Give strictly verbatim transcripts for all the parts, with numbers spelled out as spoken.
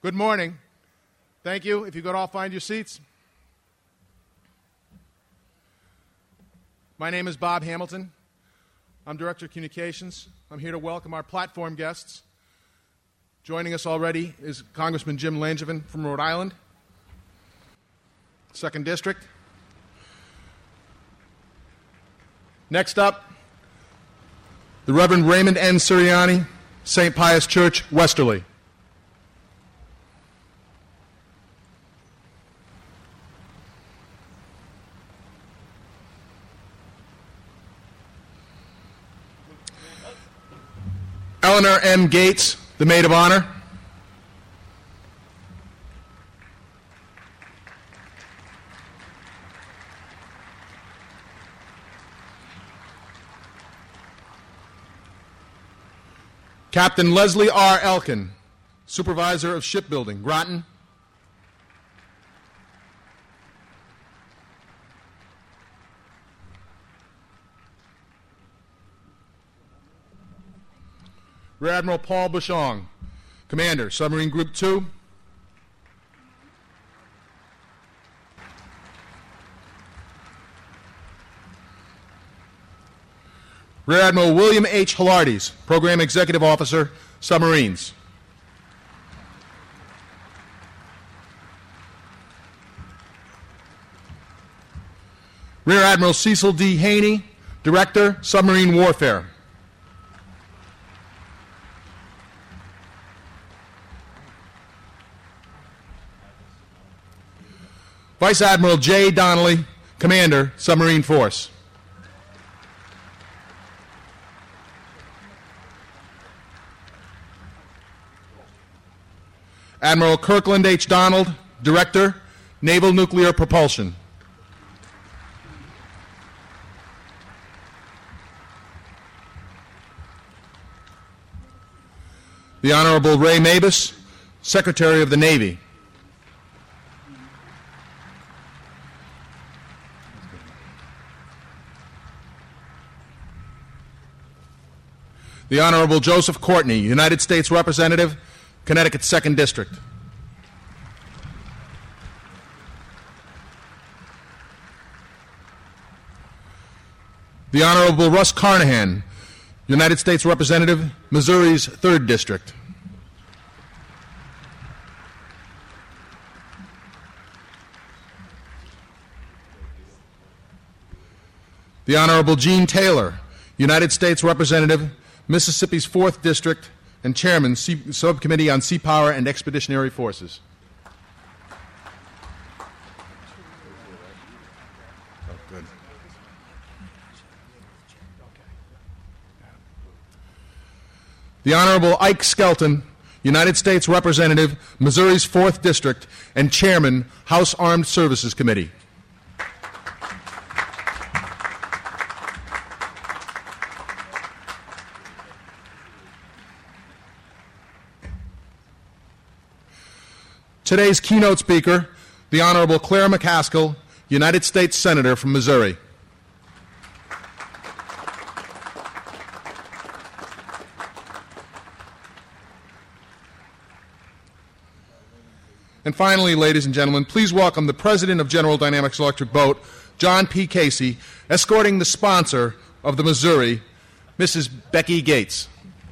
Good morning. Thank you. If you could all find your seats. My name is Bob Hamilton. I'm Director of Communications. I'm here to welcome our platform guests. Joining us already is Congressman Jim Langevin from Rhode Island, second District. Next up, the Reverend Raymond N. Sirianni, Saint Pius Church, Westerly. Eleanor M. Gates, the Maid of Honor. Captain Leslie R. Elkin, Supervisor of Shipbuilding, Groton. Rear Admiral Paul Bushong, Commander, Submarine Group two. Rear Admiral William H. Hilardes, Program Executive Officer, Submarines. Rear Admiral Cecil D. Haney, Director, Submarine Warfare. Vice Admiral J. Donnelly, Commander, Submarine Force. Admiral Kirkland H. Donald, Director, Naval Nuclear Propulsion. The Honorable Ray Mabus, Secretary of the Navy. The Honorable Joseph Courtney, United States Representative, Connecticut second District. The Honorable Russ Carnahan, United States Representative, Missouri's third District. The Honorable Gene Taylor, United States Representative, Mississippi's fourth District, and Chairman, C- Subcommittee on Sea Power and Expeditionary Forces. Oh, good. The Honorable Ike Skelton, United States Representative, Missouri's fourth District, and Chairman, House Armed Services Committee. Today's keynote speaker, the Honorable Claire McCaskill, United States Senator from Missouri. And finally, ladies and gentlemen, please welcome the President of General Dynamics Electric Boat, John P. Casey, escorting the sponsor of the Missouri, Missus Becky Gates.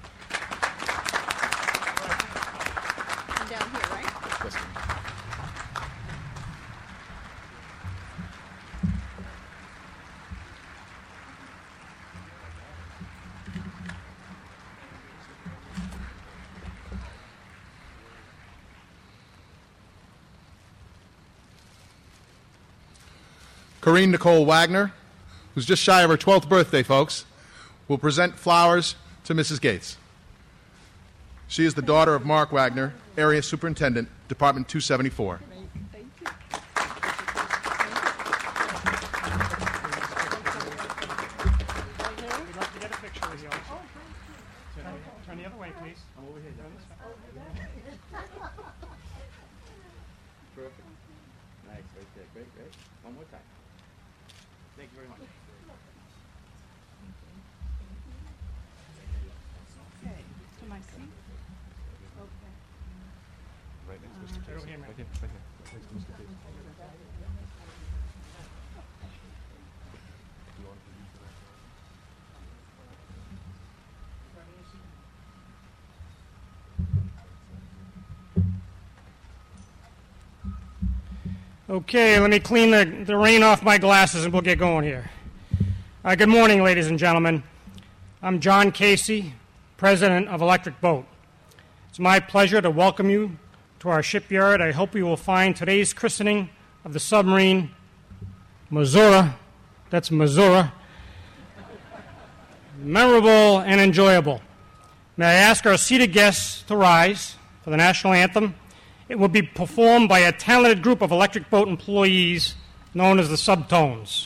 Corinne Nicole Wagner, who's just shy of her twelfth birthday, folks, will present flowers to Missus Gates. She is the daughter of Mark Wagner, Area Superintendent, Department two seventy-four. Thank you. We'd like to get a picture with you also. Turn the other way, please. I'm over here. Terrific. Nice, right there. Great, great. One more time. Thank you very much. Okay, to my seat. Okay. Right now. Right over here, man. Okay, let me clean the, the rain off my glasses and we'll get going here. Uh, good morning, ladies and gentlemen. I'm John Casey, President of Electric Boat. It's my pleasure to welcome you to our shipyard. I hope you will find today's christening of the submarine Missouri, that's Missouri, memorable and enjoyable. May I ask our seated guests to rise for the national anthem? It will be performed by a talented group of Electric Boat employees known as the Subtones.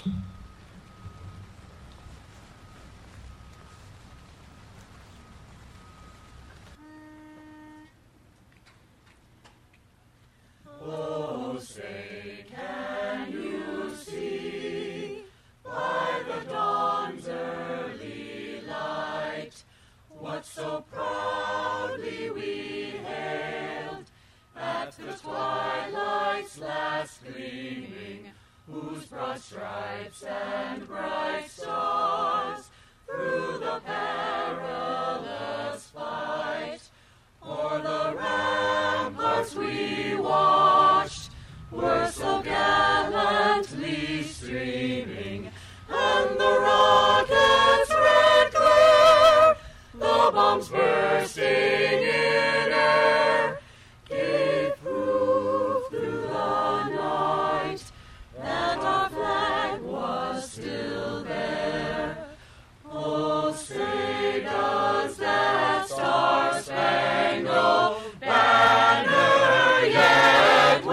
Oh, say, can you see by the dawn's early light what so proudly we hailed at the twilight's last gleaming, whose broad stripes and bright stars through the perilous fight o'er the ramparts we watched were so gallantly streaming, and the rockets' red glare, the bombs bursting in air, gave proof through the night that our flag was still there. Oh, say does that star-spangled banner yet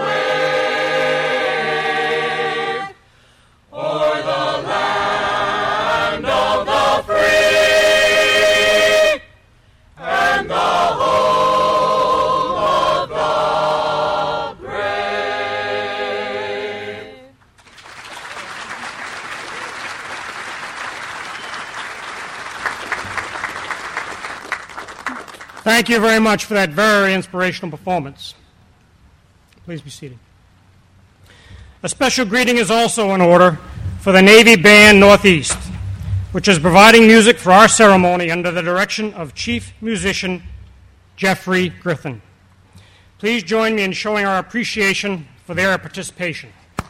wave o'er the land of the free and the home of the brave? Thank you very much for that very inspirational performance. Please be seated. A special greeting is also in order for the Navy Band Northeast, which is providing music for our ceremony under the direction of Chief Musician Jeffrey Griffin. Please join me in showing our appreciation for their participation.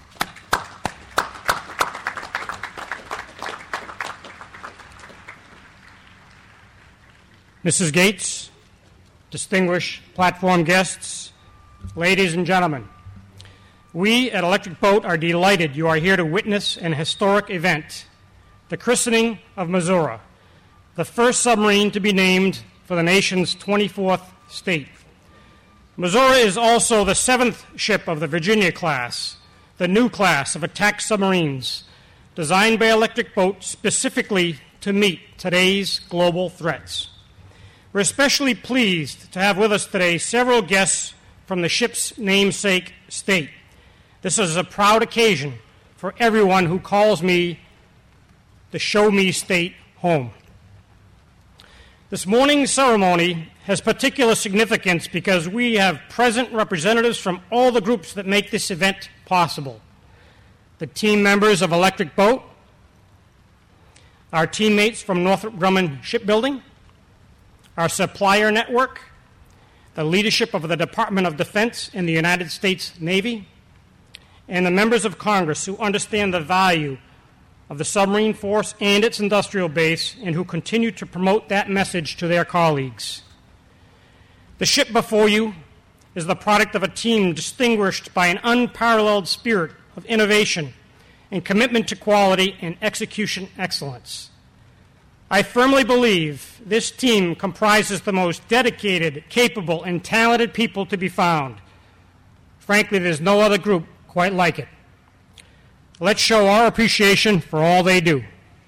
Missus Gates, distinguished platform guests, ladies and gentlemen, we at Electric Boat are delighted you are here to witness an historic event, the christening of Missouri, the first submarine to be named for the nation's twenty-fourth state. Missouri is also the seventh ship of the Virginia class, the new class of attack submarines, designed by Electric Boat specifically to meet today's global threats. We're especially pleased to have with us today several guests from the ship's namesake state. This is a proud occasion for everyone who calls me the Show Me State home. This morning's ceremony has particular significance because we have present representatives from all the groups that make this event possible. The team members of Electric Boat, our teammates from Northrop Grumman Shipbuilding, our supplier network, the leadership of the Department of Defense in the United States Navy, and the members of Congress who understand the value of the submarine force and its industrial base and who continue to promote that message to their colleagues. The ship before you is the product of a team distinguished by an unparalleled spirit of innovation and commitment to quality and execution excellence. I firmly believe this team comprises the most dedicated, capable, and talented people to be found. Frankly, there's no other group quite like it. Let's show our appreciation for all they do.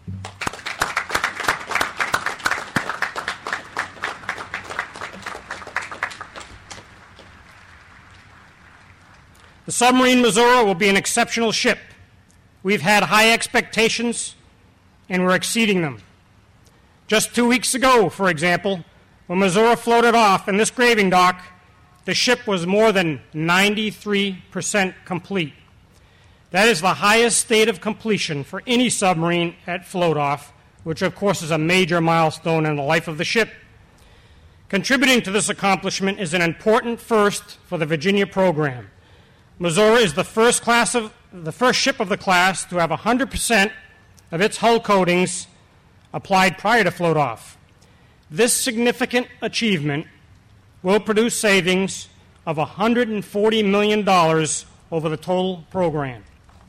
The submarine Missouri will be an exceptional ship. We've had high expectations, and we're exceeding them. Just two weeks ago, for example, when Missouri floated off in this graving dock, the ship was more than ninety-three percent complete. That is the highest state of completion for any submarine at float-off, which of course is a major milestone in the life of the ship. Contributing to this accomplishment is an important first for the Virginia program. Missouri is the first, class of, the first ship of the class to have one hundred percent of its hull coatings applied prior to float-off. This significant achievement will produce savings of one hundred forty million dollars over the total program.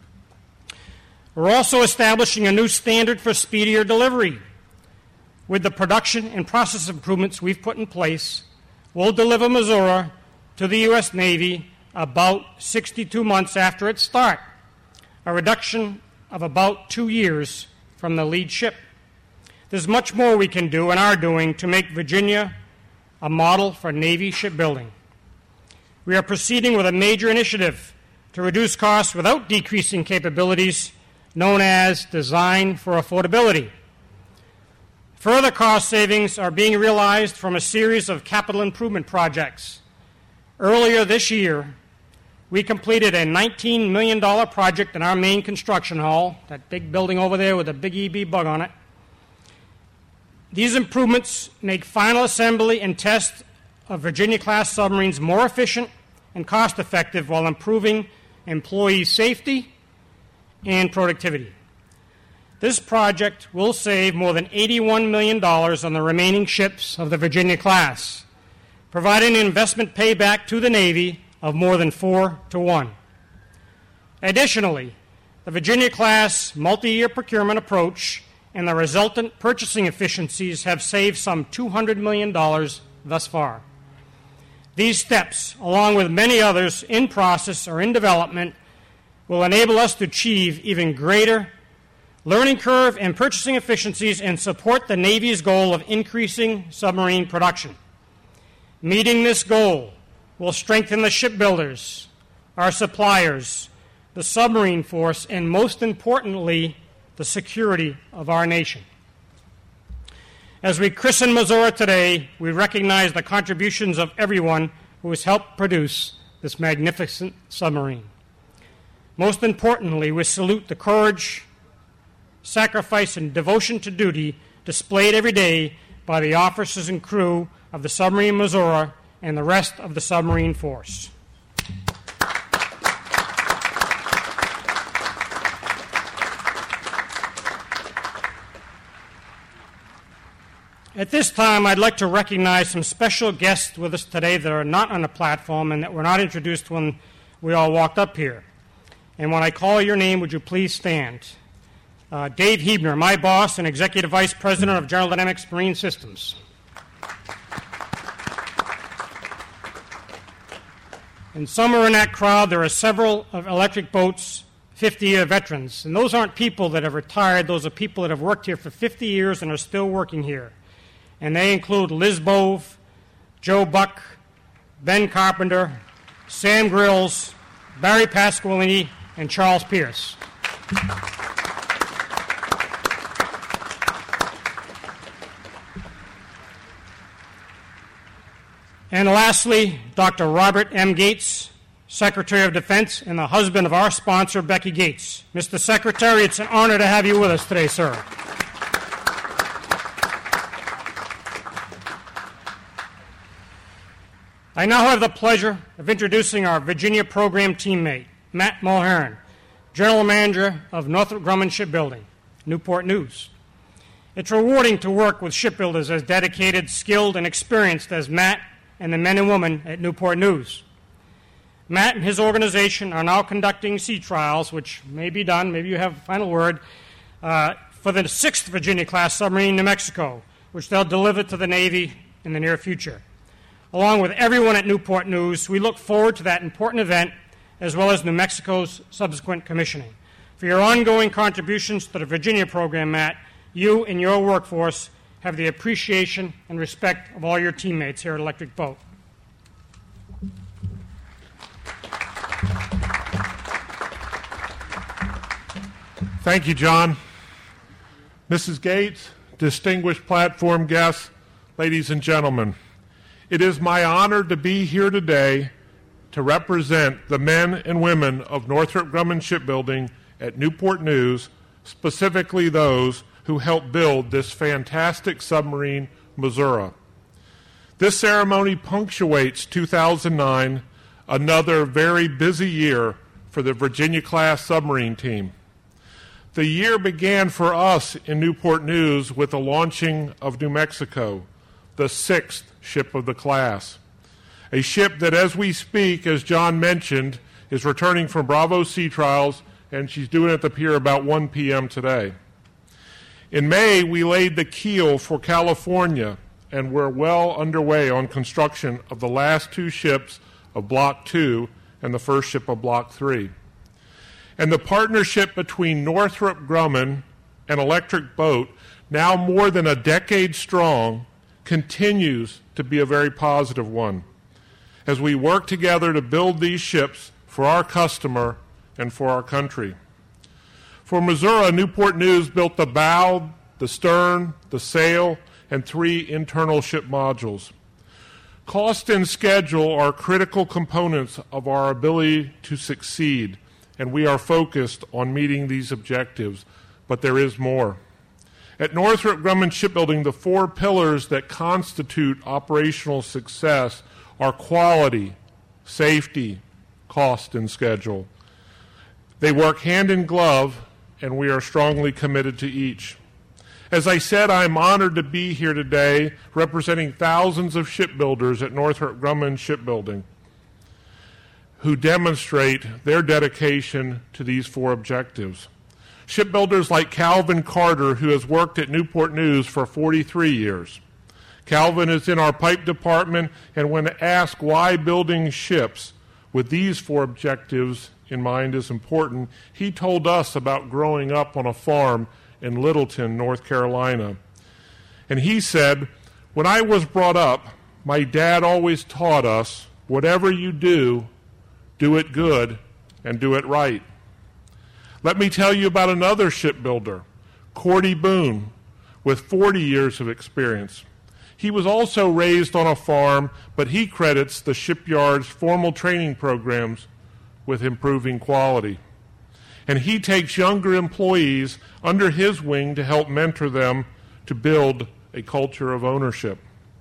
We're also establishing a new standard for speedier delivery. With the production and process improvements we've put in place, we'll deliver Missouri to the U S Navy about sixty-two months after its start, a reduction of about two years from the lead ship. There's much more we can do and are doing to make Virginia a model for Navy shipbuilding. We are proceeding with a major initiative to reduce costs without decreasing capabilities, known as Design for Affordability. Further cost savings are being realized from a series of capital improvement projects. Earlier this year, we completed a nineteen million dollars project in our main construction hall, that big building over there with a big E B bug on it. These improvements make final assembly and test of Virginia-class submarines more efficient and cost-effective while improving employee safety and productivity. This project will save more than eighty-one million dollars on the remaining ships of the Virginia class, providing an investment payback to the Navy of more than four to one. Additionally, the Virginia class multi-year procurement approach and the resultant purchasing efficiencies have saved some two hundred million dollars thus far. These steps, along with many others in process or in development, will enable us to achieve even greater learning curve and purchasing efficiencies and support the Navy's goal of increasing submarine production. Meeting this goal will strengthen the shipbuilders, our suppliers, the submarine force, and most importantly, the security of our nation. As we christen Missouri today, we recognize the contributions of everyone who has helped produce this magnificent submarine. Most importantly, we salute the courage, sacrifice, and devotion to duty displayed every day by the officers and crew of the submarine Missouri and the rest of the submarine force. At this time, I'd like to recognize some special guests with us today that are not on the platform and that were not introduced when we all walked up here. And when I call your name, would you please stand? Uh, Dave Huebner, my boss and Executive Vice President of General Dynamics Marine Systems. And somewhere in that crowd, there are several of Electric Boat's fifty-year veterans. And those aren't people that have retired. Those are people that have worked here for fifty years and are still working here. And they include Liz Bove, Joe Buck, Ben Carpenter, Sam Grills, Barry Pasqualini, and Charles Pierce. And lastly, Doctor Robert M. Gates, Secretary of Defense and the husband of our sponsor, Becky Gates. Mister Secretary, it's an honor to have you with us today, sir. I now have the pleasure of introducing our Virginia program teammate, Matt Mulhern, General Manager of Northrop Grumman Shipbuilding, Newport News. It's rewarding to work with shipbuilders as dedicated, skilled, and experienced as Matt and the men and women at Newport News. Matt and his organization are now conducting sea trials, which may be done, maybe you have a final word, uh, for the sixth Virginia-class submarine in New Mexico, which they'll deliver to the Navy in the near future. Along with everyone at Newport News, we look forward to that important event, as well as New Mexico's subsequent commissioning. For your ongoing contributions to the Virginia program, Matt, you and your workforce have the appreciation and respect of all your teammates here at Electric Boat. Thank you, John. Missus Gates, distinguished platform guests, ladies and gentlemen, It is my honor to be here today to represent the men and women of Northrop Grumman Shipbuilding at Newport News, specifically those who helped build this fantastic submarine, Missouri. This ceremony punctuates two thousand nine, another very busy year for the Virginia-class submarine team. The year began for us in Newport News with the launching of New Mexico, the sixth ship of the class. A ship that, as we speak, as John mentioned, is returning from Bravo Sea Trials, and she's doing it at the pier about one p.m. today. In May, we laid the keel for California, and we're well underway on construction of the last two ships of Block two and the first ship of Block three. And the partnership between Northrop Grumman and Electric Boat, now more than a decade strong, continues to be a very positive one as we work together to build these ships for our customer and for our country. For Missouri, Newport News built the bow, the stern, the sail, and three internal ship modules. Cost and schedule are critical components of our ability to succeed, and we are focused on meeting these objectives, but there is more. At Northrop Grumman Shipbuilding, the four pillars that constitute operational success are quality, safety, cost, and schedule. They work hand in glove, and we are strongly committed to each. As I said, I'm honored to be here today representing thousands of shipbuilders at Northrop Grumman Shipbuilding who demonstrate their dedication to these four objectives. Shipbuilders like Calvin Carter, who has worked at Newport News for forty-three years. Calvin is in our pipe department, and when asked why building ships with these four objectives in mind is important, he told us about growing up on a farm in Littleton, North Carolina. And he said, "When I was brought up, my dad always taught us, whatever you do, do it good and do it right." Let me tell you about another shipbuilder, Cordy Boone, with forty years of experience. He was also raised on a farm, but he credits the shipyard's formal training programs with improving quality. And he takes younger employees under his wing to help mentor them to build a culture of ownership.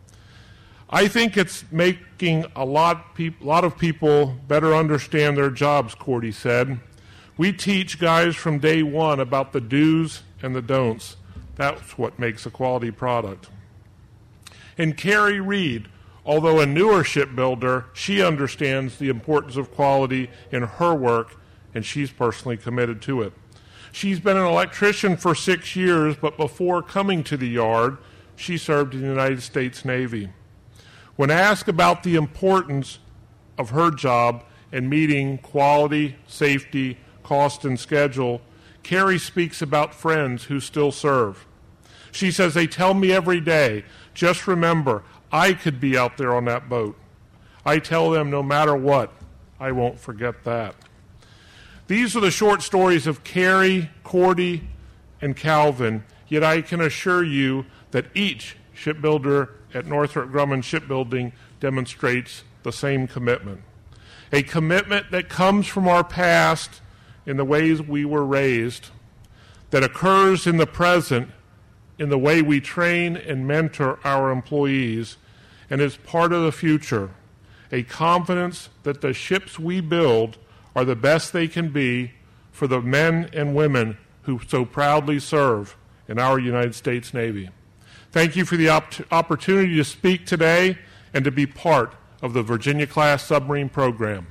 I think it's making a lot, pe- lot of people better understand their jobs, Cordy said. We teach guys from day one about the do's and the don'ts. That's what makes a quality product. And Carrie Reed, although a newer shipbuilder, she understands the importance of quality in her work, and she's personally committed to it. She's been an electrician for six years, but before coming to the yard, she served in the United States Navy. When asked about the importance of her job in meeting quality, safety, cost, and schedule, Carrie speaks about friends who still serve. She says, "They tell me every day, just remember, I could be out there on that boat. I tell them no matter what, I won't forget that." These are the short stories of Carrie, Cordy, and Calvin, yet I can assure you that each shipbuilder at Northrop Grumman Shipbuilding demonstrates the same commitment. A commitment that comes from our past in the ways we were raised, that occurs in the present in the way we train and mentor our employees, and is part of the future, a confidence that the ships we build are the best they can be for the men and women who so proudly serve in our United States Navy. Thank you for the op- opportunity to speak today and to be part of the Virginia-class submarine program.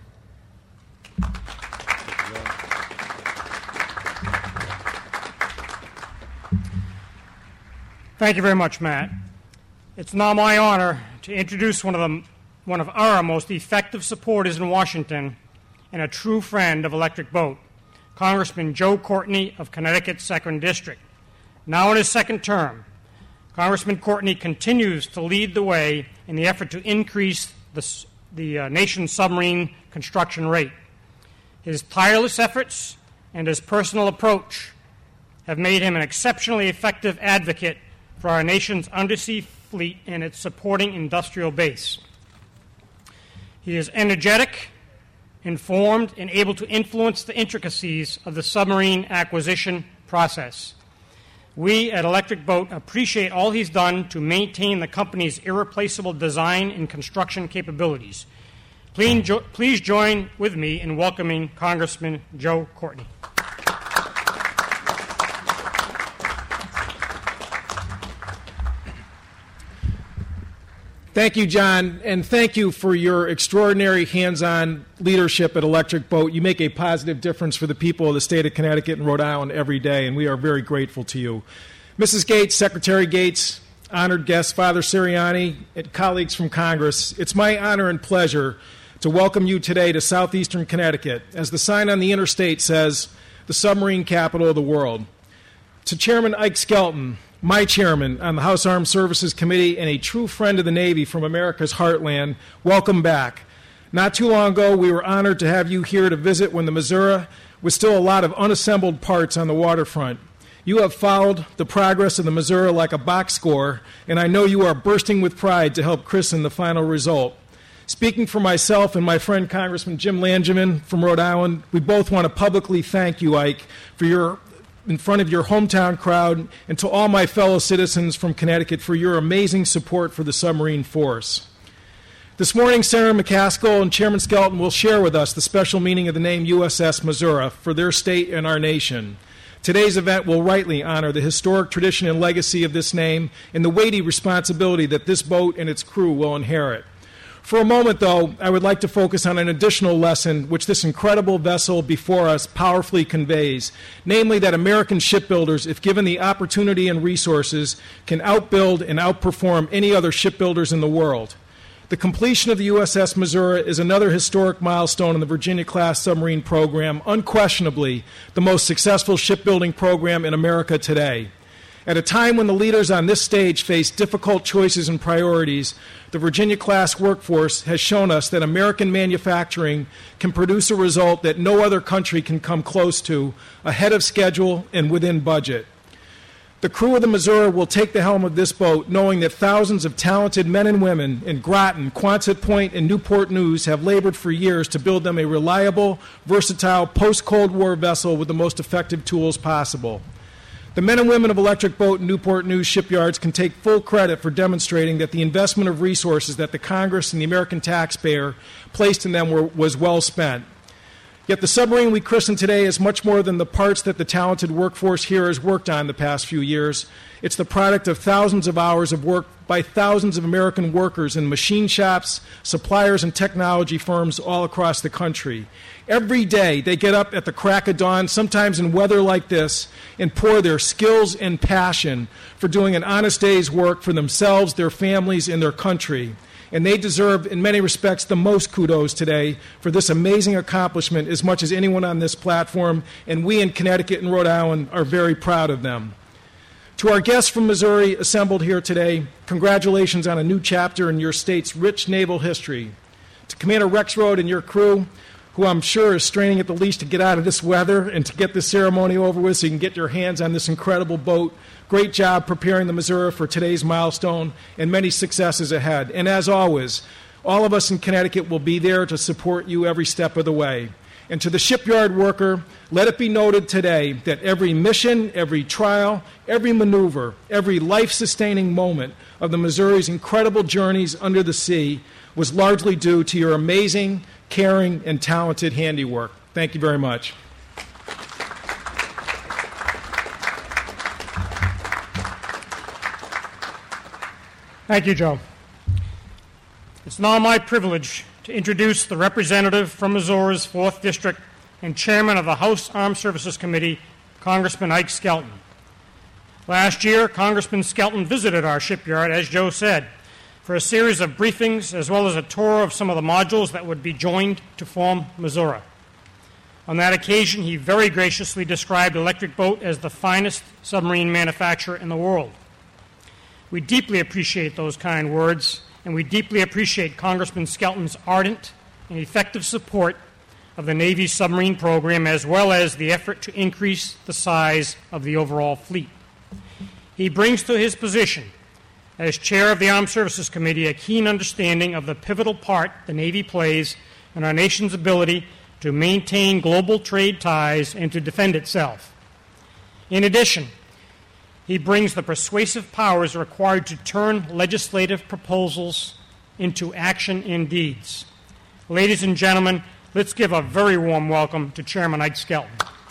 Thank you very much, Matt. It's now my honor to introduce one of, the, one of our most effective supporters in Washington and a true friend of Electric Boat, Congressman Joe Courtney of Connecticut's second District. Now in his second term, Congressman Courtney continues to lead the way in the effort to increase the, the uh, nation's submarine construction rate. His tireless efforts and his personal approach have made him an exceptionally effective advocate for our nation's undersea fleet and its supporting industrial base. He is energetic, informed, and able to influence the intricacies of the submarine acquisition process. We at Electric Boat appreciate all he's done to maintain the company's irreplaceable design and construction capabilities. Please, jo- please join with me in welcoming Congressman Joe Courtney. Thank you, John, and thank you for your extraordinary hands-on leadership at Electric Boat. You make a positive difference for the people of the state of Connecticut and Rhode Island every day, and we are very grateful to you. Missus Gates, Secretary Gates, honored guests, Father Sirianni, and colleagues from Congress, it's my honor and pleasure to welcome you today to southeastern Connecticut. As the sign on the interstate says, the submarine capital of the world. To Chairman Ike Skelton, my chairman on the House Armed Services Committee and a true friend of the Navy from America's heartland, welcome back. Not too long ago, we were honored to have you here to visit when the Missouri was still a lot of unassembled parts on the waterfront. You have followed the progress of the Missouri like a box score, and I know you are bursting with pride to help christen the final result. Speaking for myself and my friend Congressman Jim Langevin from Rhode Island, we both want to publicly thank you, Ike, for your in front of your hometown crowd, and to all my fellow citizens from Connecticut for your amazing support for the submarine force. This morning, Senator McCaskill and Chairman Skelton will share with us the special meaning of the name U S S Missouri for their state and our nation. Today's event will rightly honor the historic tradition and legacy of this name and the weighty responsibility that this boat and its crew will inherit. For a moment, though, I would like to focus on an additional lesson which this incredible vessel before us powerfully conveys, namely that American shipbuilders, if given the opportunity and resources, can outbuild and outperform any other shipbuilders in the world. The completion of the U S S Missouri is another historic milestone in the Virginia-class submarine program, unquestionably the most successful shipbuilding program in America today. At a time when the leaders on this stage face difficult choices and priorities, the Virginia-class workforce has shown us that American manufacturing can produce a result that no other country can come close to, ahead of schedule and within budget. The crew of the Missouri will take the helm of this boat, knowing that thousands of talented men and women in Groton, Quonset Point, and Newport News have labored for years to build them a reliable, versatile, post-Cold War vessel with the most effective tools possible. The men and women of Electric Boat and Newport News shipyards can take full credit for demonstrating that the investment of resources that the Congress and the American taxpayer placed in them were, was well spent. Yet the submarine we christen today is much more than the parts that the talented workforce here has worked on the past few years. It's the product of thousands of hours of work by thousands of American workers in machine shops, suppliers, and technology firms all across the country. Every day they get up at the crack of dawn, sometimes in weather like this, and pour their skills and passion for doing an honest day's work for themselves, their families, and their country. And they deserve, in many respects, the most kudos today for this amazing accomplishment as much as anyone on this platform, and we in Connecticut and Rhode Island are very proud of them. To our guests from Missouri assembled here today, congratulations on a new chapter in your state's rich naval history. To Commander Rexroad and your crew, who I'm sure is straining at the least to get out of this weather and to get this ceremony over with so you can get your hands on this incredible boat. Great job preparing the Missouri for today's milestone and many successes ahead. And as always, all of us in Connecticut will be there to support you every step of the way. And to the shipyard worker, let it be noted today that every mission, every trial, every maneuver, every life-sustaining moment of the Missouri's incredible journeys under the sea was largely due to your amazing, caring, and talented handiwork. Thank you very much. Thank you, Joe. It's now my privilege to introduce the representative from Missouri's fourth District and chairman of the House Armed Services Committee, Congressman Ike Skelton. Last year, Congressman Skelton visited our shipyard, as Joe said, for a series of briefings as well as a tour of some of the modules that would be joined to form Missouri. On that occasion, he very graciously described Electric Boat as the finest submarine manufacturer in the world. We deeply appreciate those kind words, and we deeply appreciate Congressman Skelton's ardent and effective support of the Navy's submarine program, as well as the effort to increase the size of the overall fleet. He brings to his position as chair of the Armed Services Committee, a keen understanding of the pivotal part the Navy plays in our nation's ability to maintain global trade ties and to defend itself. In addition, he brings the persuasive powers required to turn legislative proposals into action in deeds. Ladies and gentlemen, let's give a very warm welcome to Chairman Ike Skelton.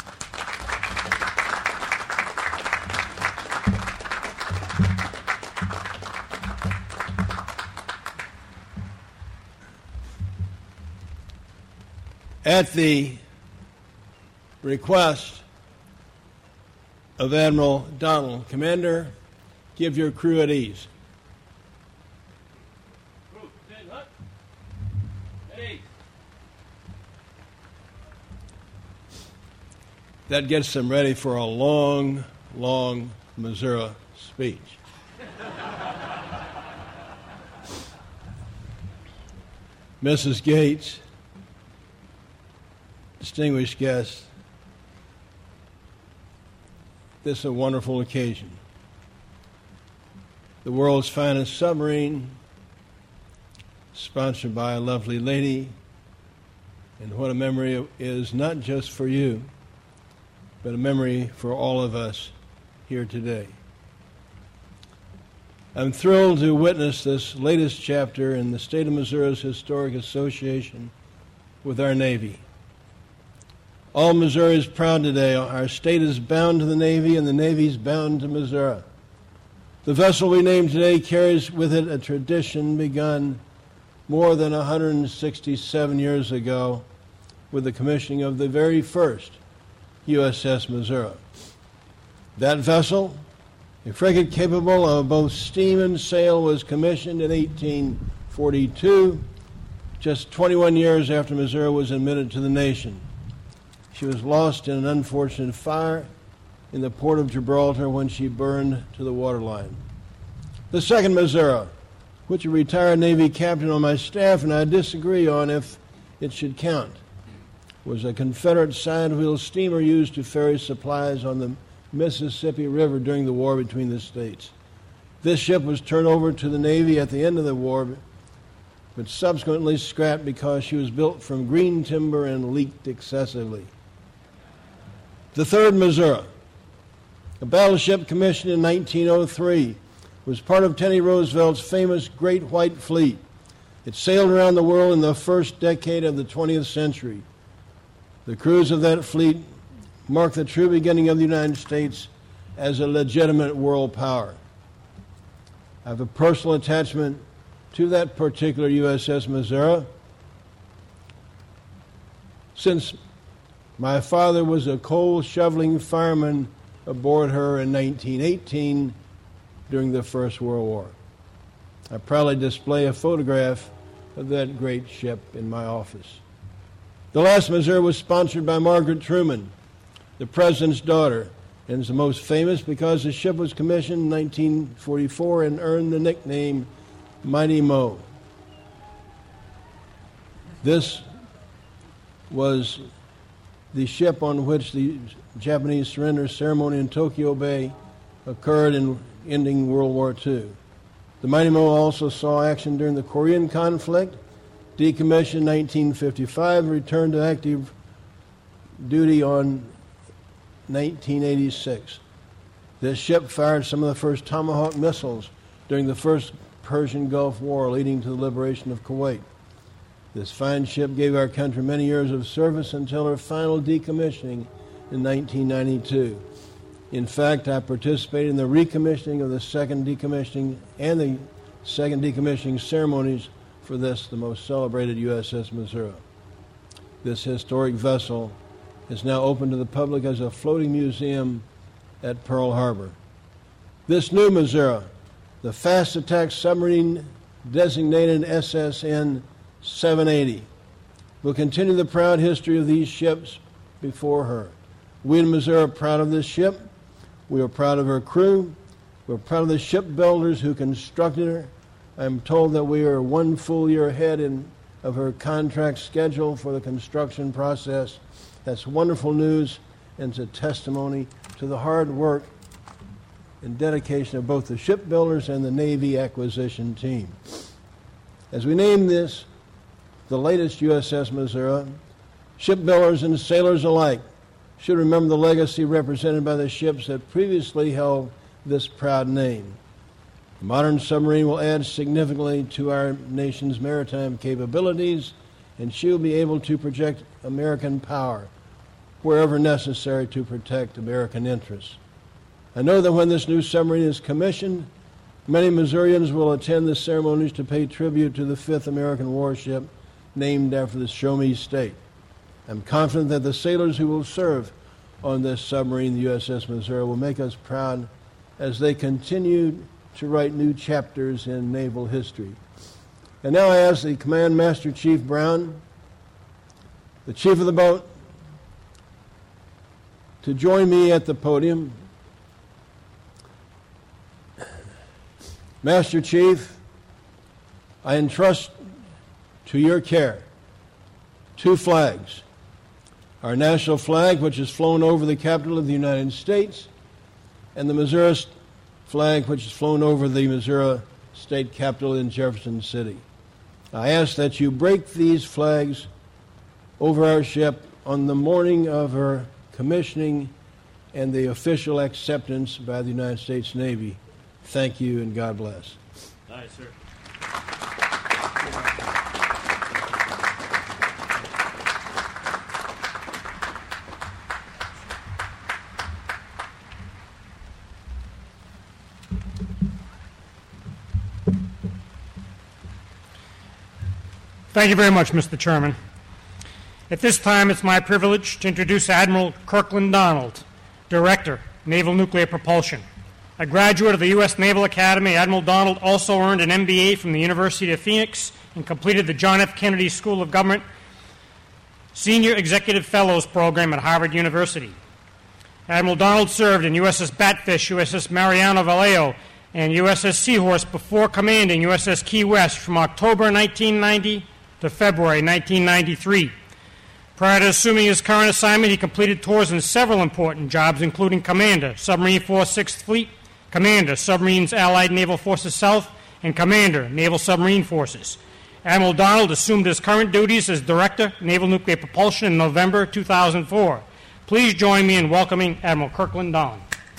At the request of Admiral Donald, Commander, give your crew at ease. That gets them ready for a long, long Missouri speech. Missus Gates, distinguished guests, this is a wonderful occasion. The world's finest submarine, sponsored by a lovely lady, and what a memory it is, not just for you, but a memory for all of us here today. I'm thrilled to witness this latest chapter in the state of Missouri's historic association with our Navy. All Missouri is proud today. Our state is bound to the Navy, and the Navy is bound to Missouri. The vessel we name today carries with it a tradition begun more than one hundred sixty-seven years ago with the commissioning of the very first U S S Missouri. That vessel, a frigate capable of both steam and sail, was commissioned in eighteen forty-two, just twenty-one years after Missouri was admitted to the nation. She was lost in an unfortunate fire in the port of Gibraltar when she burned to the waterline. The second Missouri, which a retired Navy captain on my staff and I disagree on if it should count, was a Confederate side-wheel steamer used to ferry supplies on the Mississippi River during the war between the states. This ship was turned over to the Navy at the end of the war, but subsequently scrapped because she was built from green timber and leaked excessively. The third Missouri, a battleship commissioned in nineteen oh three, was part of Teddy Roosevelt's famous Great White Fleet. It sailed around the world in the first decade of the twentieth century. The crews of that fleet marked the true beginning of the United States as a legitimate world power. I have a personal attachment to that particular U S S Missouri, since my father was a coal-shoveling fireman aboard her in nineteen eighteen during the First World War. I proudly display a photograph of that great ship in my office. The last Missouri was sponsored by Margaret Truman, the President's daughter, and is the most famous because the ship was commissioned in nineteen forty-four and earned the nickname Mighty Mo. This was the ship on which the Japanese surrender ceremony in Tokyo Bay occurred in ending World War Two. The Mighty Mo also saw action during the Korean conflict, decommissioned in nineteen fifty-five, returned to active duty on nineteen eighty-six. This ship fired some of the first Tomahawk missiles during the first Persian Gulf War, leading to the liberation of Kuwait. This fine ship gave our country many years of service until her final decommissioning in nineteen ninety-two. In fact, I participated in the recommissioning of the second decommissioning and the second decommissioning ceremonies for this, the most celebrated U S S Missouri. This historic vessel is now open to the public as a floating museum at Pearl Harbor. This new Missouri, the fast attack submarine designated S S N seven eighty, will continue the proud history of these ships before her. We in Missouri are proud of this ship. We are proud of her crew. We're proud of the shipbuilders who constructed her. I'm told that we are one full year ahead in, of her contract schedule for the construction process. That's wonderful news, and it's a testimony to the hard work and dedication of both the shipbuilders and the Navy acquisition team. As we name this, the latest U S S Missouri, shipbuilders and sailors alike should remember the legacy represented by the ships that previously held this proud name. The modern submarine will add significantly to our nation's maritime capabilities, and she will be able to project American power wherever necessary to protect American interests. I know that when this new submarine is commissioned, many Missourians will attend the ceremonies to pay tribute to the fifth American warship named after the Show Me State. I'm confident that the sailors who will serve on this submarine, the U S S Missouri, will make us proud as they continue to write new chapters in naval history. And now I ask the Command Master Chief Brown, the chief of the boat, to join me at the podium. Master Chief, I entrust to your care two flags. Our national flag, which is flown over the capital of the United States, and the Missouri flag, which is flown over the Missouri state capitol in Jefferson City. I ask that you break these flags over our ship on the morning of her commissioning and the official acceptance by the United States Navy. Thank you, and God bless. Aye, sir. Thank you very much, Mister Chairman. At this time, it's my privilege to introduce Admiral Kirkland Donald, Director, Naval Nuclear Propulsion. A graduate of the U S Naval Academy, Admiral Donald also earned an M B A from the University of Phoenix and completed the John F. Kennedy School of Government Senior Executive Fellows Program at Harvard University. Admiral Donald served in U S S Batfish, U S S Mariano Vallejo, and U S S Seahorse before commanding U S S Key West from October nineteen ninety to February nineteen ninety-three. Prior to assuming his current assignment, he completed tours in several important jobs, including Commander, Submarine Force sixth Fleet, Commander, Submarines Allied Naval Forces South, and Commander, Naval Submarine Forces. Admiral Donald assumed his current duties as Director, Naval Nuclear Propulsion in November two thousand four. Please join me in welcoming Admiral Kirkland Donald.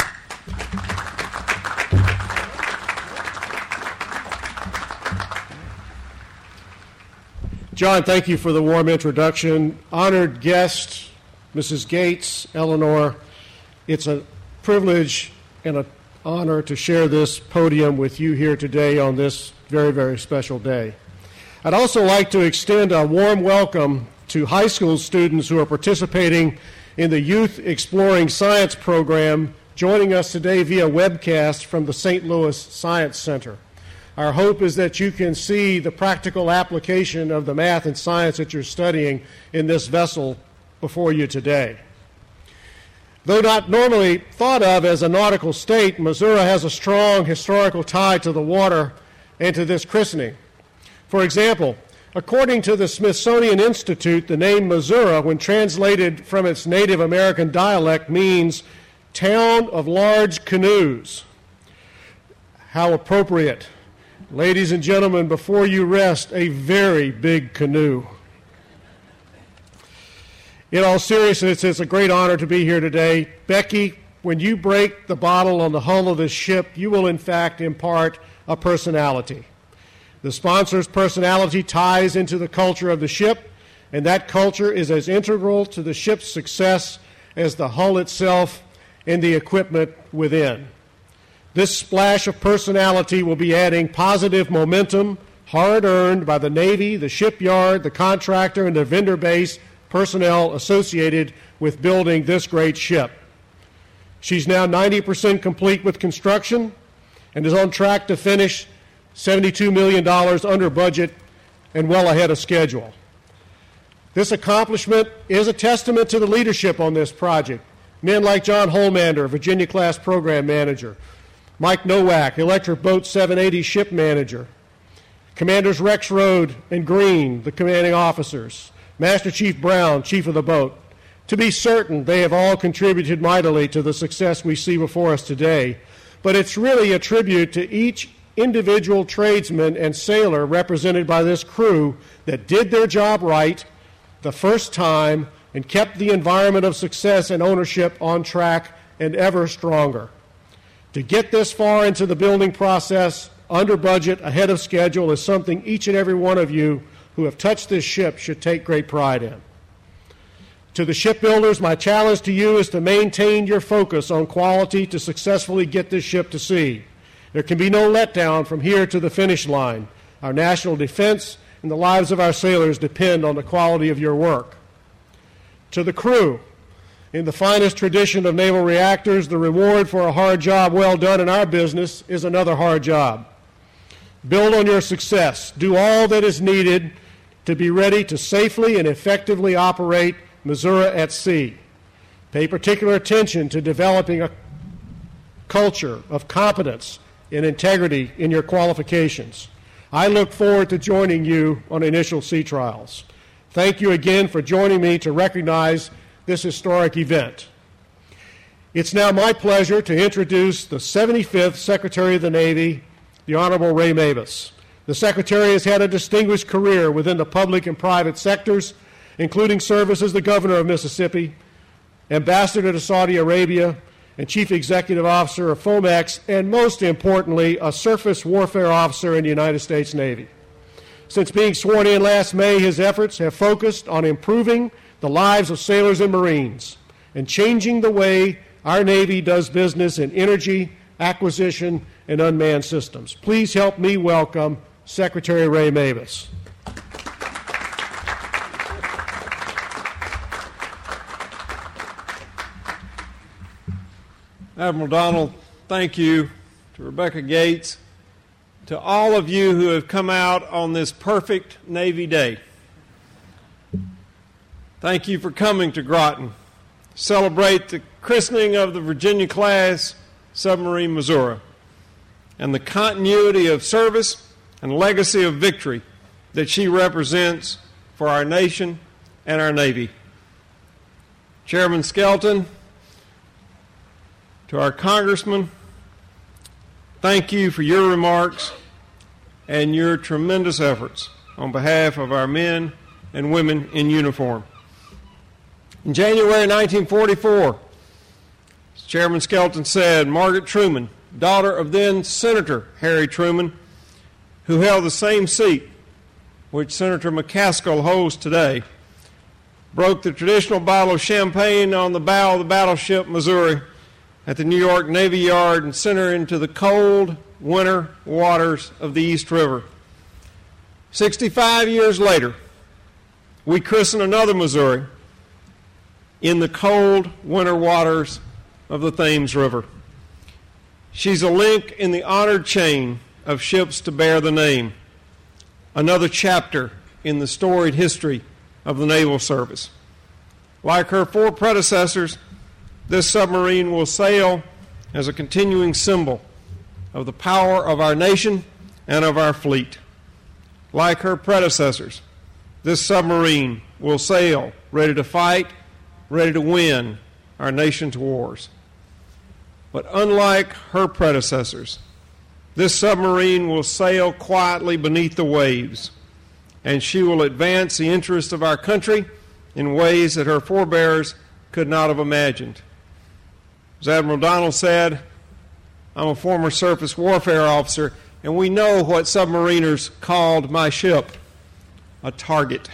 John, thank you for the warm introduction. Honored guests, Missus Gates, Eleanor, it's a privilege and an honor to share this podium with you here today on this very, very special day. I'd also like to extend a warm welcome to high school students who are participating in the Youth Exploring Science program, joining us today via webcast from the Saint Louis Science Center. Our hope is that you can see the practical application of the math and science that you're studying in this vessel before you today. Though not normally thought of as a nautical state, Missouri has a strong historical tie to the water and to this christening. For example, according to the Smithsonian Institute, the name Missouri, when translated from its Native American dialect, means town of large canoes. How appropriate. Ladies and gentlemen, before you rest, a very big canoe. In all seriousness, it's a great honor to be here today. Becky, when you break the bottle on the hull of this ship, you will in fact impart a personality. The sponsor's personality ties into the culture of the ship, and that culture is as integral to the ship's success as the hull itself and the equipment within. This splash of personality will be adding positive momentum, hard-earned by the Navy, the shipyard, the contractor, and the vendor base personnel associated with building this great ship. She's now ninety percent complete with construction and is on track to finish seventy-two million dollars under budget and well ahead of schedule. This accomplishment is a testament to the leadership on this project. Men like John Holmander, Virginia-class program manager, Mike Nowak, Electric Boat seven eighty ship manager, Commanders Rex Rode and Green, the commanding officers, Master Chief Brown, chief of the boat. To be certain, they have all contributed mightily to the success we see before us today. but it's really a tribute to each individual tradesman and sailor represented by this crew that did their job right the first time and kept the environment of success and ownership on track and ever stronger. To get this far into the building process, under budget, ahead of schedule, is something each and every one of you who have touched this ship should take great pride in. To the shipbuilders, my challenge to you is to maintain your focus on quality to successfully get this ship to sea. There can be no letdown from here to the finish line. Our national defense and the lives of our sailors depend on the quality of your work. To the crew, in the finest tradition of naval reactors, the reward for a hard job well done in our business is another hard job. Build on your success. Do all that is needed to be ready to safely and effectively operate Missouri at sea. Pay particular attention to developing a culture of competence and integrity in your qualifications. I look forward to joining you on initial sea trials. Thank you again for joining me to recognize this historic event. It's now my pleasure to introduce the seventy-fifth Secretary of the Navy, the Honorable Ray Mabus. The Secretary has had a distinguished career within the public and private sectors, including service as the Governor of Mississippi, Ambassador to Saudi Arabia, and Chief Executive Officer of FOMEX, and most importantly, a surface warfare officer in the United States Navy. Since being sworn in last May, his efforts have focused on improving the lives of sailors and Marines and changing the way our Navy does business in energy, acquisition, and unmanned systems. Please help me welcome Secretary Ray Mabus. Admiral Donald, thank you. To Rebecca Gates, to all of you who have come out on this perfect Navy Day. Thank you for coming to Groton to celebrate the christening of the Virginia-class submarine Missouri and the continuity of service and legacy of victory that she represents for our nation and our Navy. Chairman Skelton, to our Congressman, thank you for your remarks and your tremendous efforts on behalf of our men and women in uniform. In January nineteen forty-four, as Chairman Skelton said, Margaret Truman, daughter of then Senator Harry Truman, who held the same seat which Senator McCaskill holds today, broke the traditional bottle of champagne on the bow of the battleship Missouri at the New York Navy Yard and sent her into the cold winter waters of the East River. Sixty-five years later, we christen another Missouri in the cold winter waters of the Thames River. She's a link in the honored chain of ships to bear the name, another chapter in the storied history of the Naval Service. Like her four predecessors, this submarine will sail as a continuing symbol of the power of our nation and of our fleet. Like her predecessors, this submarine will sail ready to fight, ready to win our nation's wars. But unlike her predecessors, this submarine will sail quietly beneath the waves, and she will advance the interests of our country in ways that her forebears could not have imagined. As Admiral Donald said, I'm a former surface warfare officer, and we know what submariners called my ship, a target.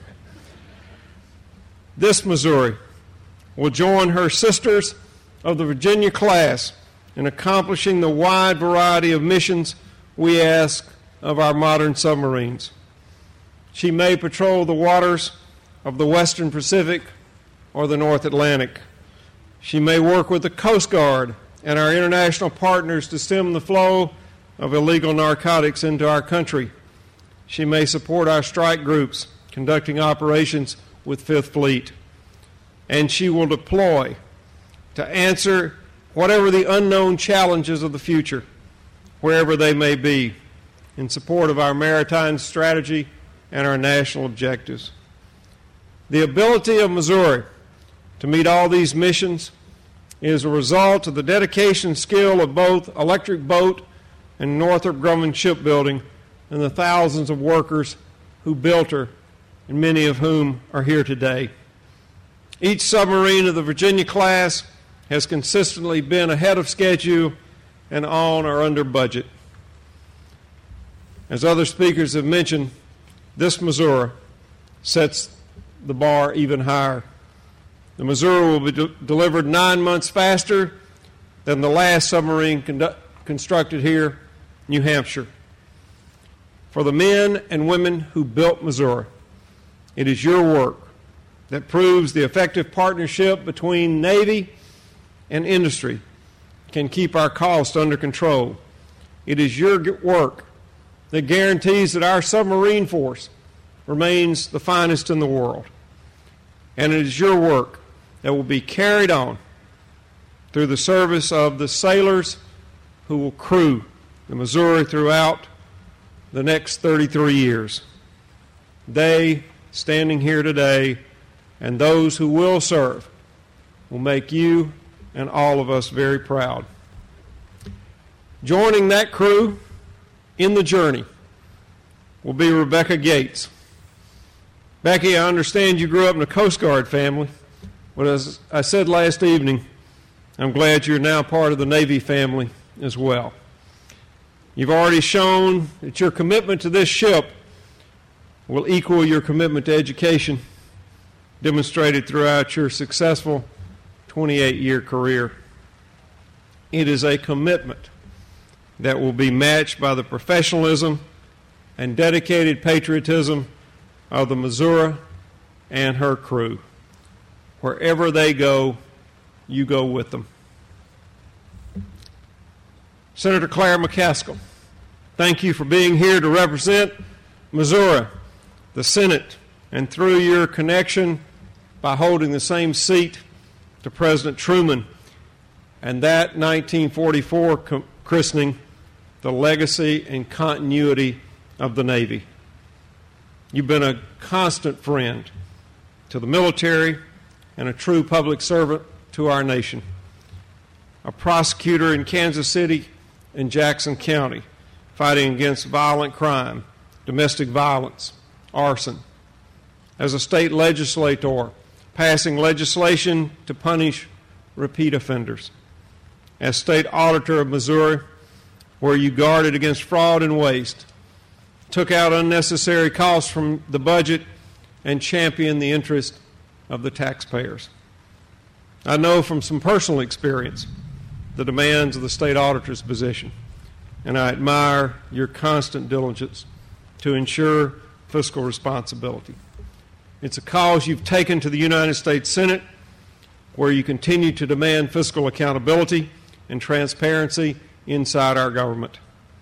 This Missouri will join her sisters of the Virginia class in accomplishing the wide variety of missions we ask of our modern submarines. She may patrol the waters of the Western Pacific or the North Atlantic. She may work with the Coast Guard and our international partners to stem the flow of illegal narcotics into our country. She may support our strike groups conducting operations with Fifth Fleet. And she will deploy to answer whatever the unknown challenges of the future, wherever they may be, in support of our maritime strategy and our national objectives. The ability of Missouri to meet all these missions is a result of the dedication and skill of both Electric Boat and Northrop Grumman Shipbuilding and the thousands of workers who built her, and many of whom are here today. Each submarine of the Virginia class has consistently been ahead of schedule and on or under budget. As other speakers have mentioned, this Missouri sets the bar even higher. The Missouri will be de- delivered nine months faster than the last submarine condu- constructed here in New Hampshire. For the men and women who built Missouri, it is your work that proves the effective partnership between Navy and industry can keep our costs under control. It is your work that guarantees that our submarine force remains the finest in the world. And it is your work that will be carried on through the service of the sailors who will crew the Missouri throughout the next thirty-three years. They, standing here today, and those who will serve, will make you and all of us very proud. Joining that crew in the journey will be Rebecca Gates. Becky, I understand you grew up in a Coast Guard family, but as I said last evening, I'm glad you're now part of the Navy family as well. You've already shown that your commitment to this ship will equal your commitment to education, demonstrated throughout your successful twenty-eight-year career. It is a commitment that will be matched by the professionalism and dedicated patriotism of the Missouri and her crew. Wherever they go, you go with them. Senator Claire McCaskill, thank you for being here to represent Missouri, the Senate, and through your connection by holding the same seat to President Truman and that nineteen forty-four co- christening, the legacy and continuity of the Navy. You've been a constant friend to the military and a true public servant to our nation. A prosecutor in Kansas City and Jackson County, fighting against violent crime, domestic violence, arson. As a state legislator, passing legislation to punish repeat offenders. As state auditor of Missouri, where you guarded against fraud and waste, took out unnecessary costs from the budget, and championed the interest of the taxpayers. I know from some personal experience the demands of the state auditor's position, and I admire your constant diligence to ensure fiscal responsibility. It's a cause you've taken to the United States Senate, where you continue to demand fiscal accountability and transparency inside our government.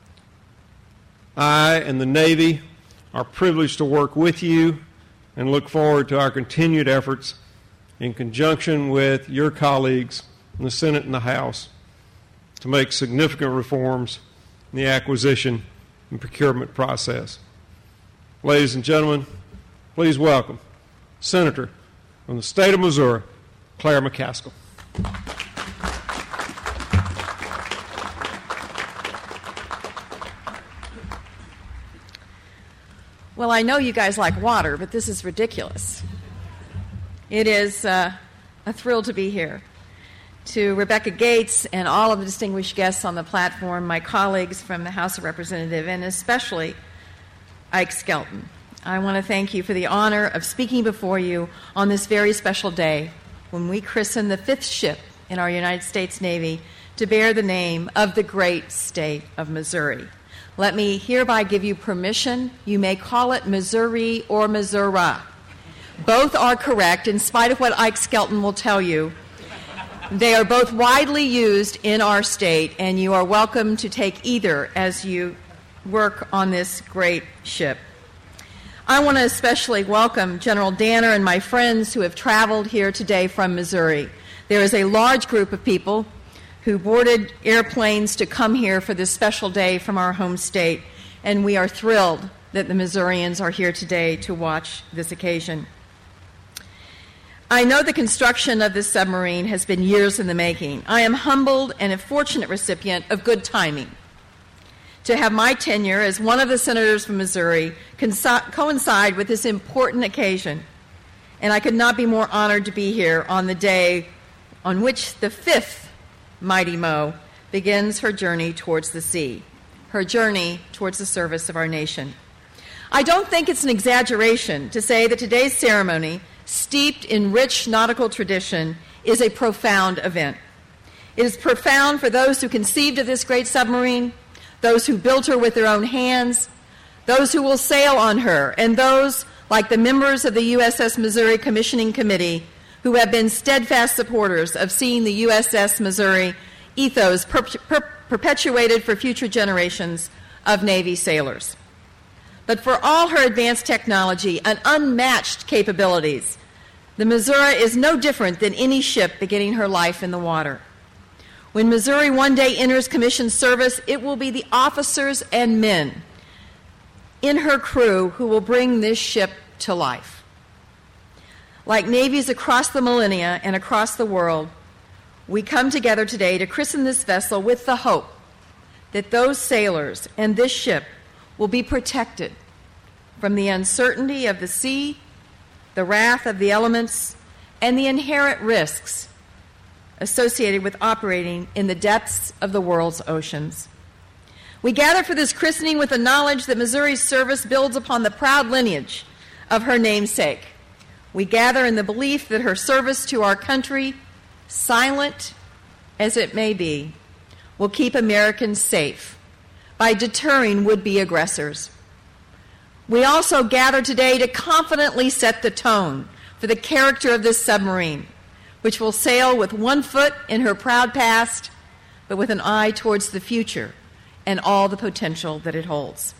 I and the Navy are privileged to work with you and look forward to our continued efforts in conjunction with your colleagues in the Senate and the House to make significant reforms in the acquisition and procurement process. Ladies and gentlemen, please welcome Senator from the state of Missouri, Claire McCaskill. Well, I know you guys like water, but this is ridiculous. It is uh, a thrill to be here. To Rebecca Gates and all of the distinguished guests on the platform, my colleagues from the House of Representatives, and especially Ike Skelton, I want to thank you for the honor of speaking before you on this very special day when we christen the fifth ship in our United States Navy to bear the name of the great state of Missouri. Let me hereby give you permission. You may call it Missouri or Missouri. Both are correct, in spite of what Ike Skelton will tell you. They are both widely used in our state, and you are welcome to take either as you work on this great ship. I want to especially welcome General Danner and my friends who have traveled here today from Missouri. There is a large group of people who boarded airplanes to come here for this special day from our home state, and we are thrilled that the Missourians are here today to watch this occasion. I know the construction of this submarine has been years in the making. I am humbled and a fortunate recipient of good timing to have my tenure as one of the senators from Missouri coincide with this important occasion. And I could not be more honored to be here on the day on which the fifth Mighty Mo begins her journey towards the sea, her journey towards the service of our nation. I don't think it's an exaggeration to say that today's ceremony, steeped in rich nautical tradition, is a profound event. It is profound for those who conceived of this great submarine, those who built her with their own hands, those who will sail on her, and those, like the members of the U S S Missouri Commissioning Committee, who have been steadfast supporters of seeing the U S S Missouri ethos per- per- perpetuated for future generations of Navy sailors. But for all her advanced technology and unmatched capabilities, the Missouri is no different than any ship beginning her life in the water. When Missouri one day enters commissioned service, it will be the officers and men in her crew who will bring this ship to life. Like navies across the millennia and across the world, we come together today to christen this vessel with the hope that those sailors and this ship will be protected from the uncertainty of the sea, the wrath of the elements, and the inherent risks associated with operating in the depths of the world's oceans. We gather for this christening with the knowledge that Missouri's service builds upon the proud lineage of her namesake. We gather in the belief that her service to our country, silent as it may be, will keep Americans safe by deterring would-be aggressors. We also gather today to confidently set the tone for the character of this submarine, which will sail with one foot in her proud past, but with an eye towards the future and all the potential that it holds.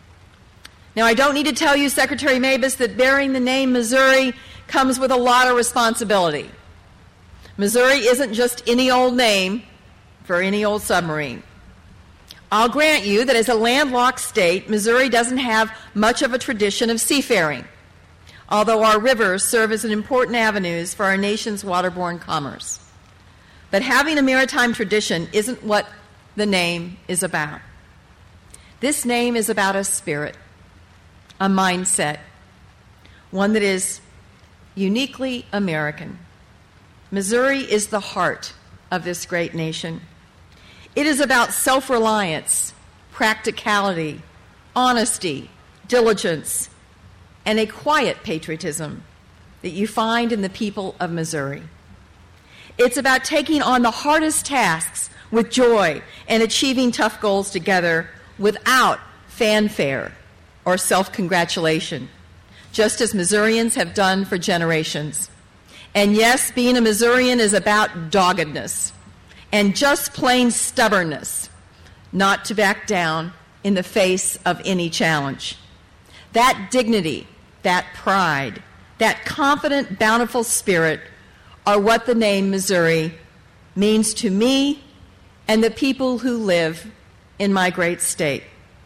Now, I don't need to tell you, Secretary Mabus, that bearing the name Missouri comes with a lot of responsibility. Missouri isn't just any old name for any old submarine. I'll grant you that as a landlocked state, Missouri doesn't have much of a tradition of seafaring, although our rivers serve as an important avenues for our nation's waterborne commerce. But having a maritime tradition isn't what the name is about. This name is about a spirit, a mindset, one that is uniquely American. Missouri is the heart of this great nation. It is about self-reliance, practicality, honesty, diligence, and a quiet patriotism that you find in the people of Missouri. It's about taking on the hardest tasks with joy and achieving tough goals together without fanfare or self-congratulation, just as Missourians have done for generations. And yes, being a Missourian is about doggedness and just plain stubbornness, not to back down in the face of any challenge. That dignity, that pride, that confident, bountiful spirit are what the name Missouri means to me and the people who live in my great state.